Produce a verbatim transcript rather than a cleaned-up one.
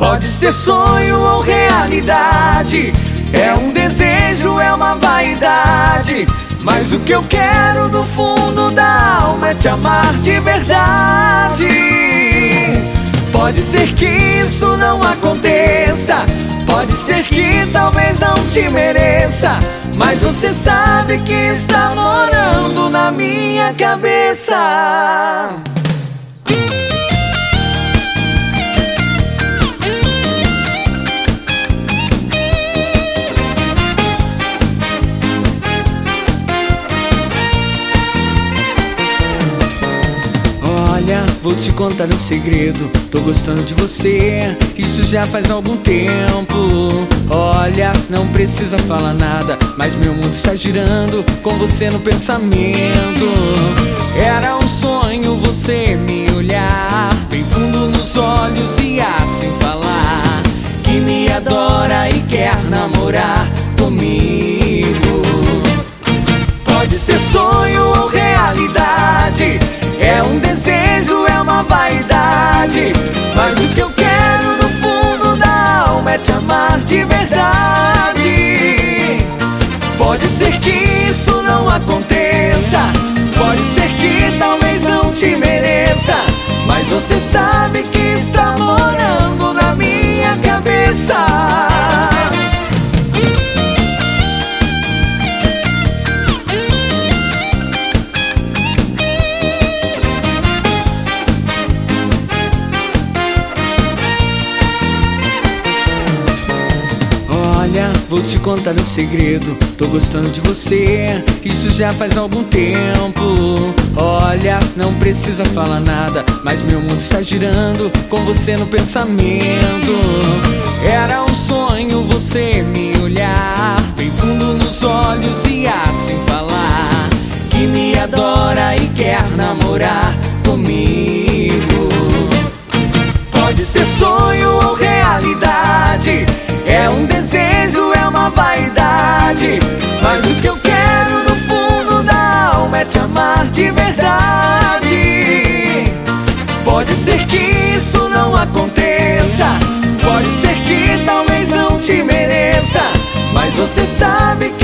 Pode ser sonho ou realidade, é um desejo, é uma vaidade, mas o que eu quero do fundo da alma é te amar de verdade. Pode ser que isso não aconteça, pode ser que talvez não te mereça, mas você sabe que está morando na minha cabeça. Olha, vou te contar um segredo, tô gostando de você, isso já faz algum tempo. Olha, não precisa falar nada, mas meu mundo está girando com você no pensamento. Era um sonho você me olhar bem fundo nos olhos e assim falar que me adora e quer namorar comigo. Pode ser sonho ou realidade, é um desejo, é uma vaidade, mas o que eu quero no fundo da alma é te amar de verdade. Pode ser que isso não aconteça, pode ser que talvez não te mereça, mas você sabe que está morando na minha cabeça. Olha, vou te contar um segredo, tô gostando de você, isso já faz algum tempo. Olha, não precisa falar nada, mas meu mundo está girando com você no pensamento. Era um sonho você me olhar bem fundo nos olhos e assim falar que me adora e quer namorar comigo. Pode ser sonho ou realidade, é um desejo, é uma vaidade, mas o que eu quero no fundo da alma é te amar de verdade. Pode ser que isso não aconteça, pode ser que talvez não te mereça, mas você sabe que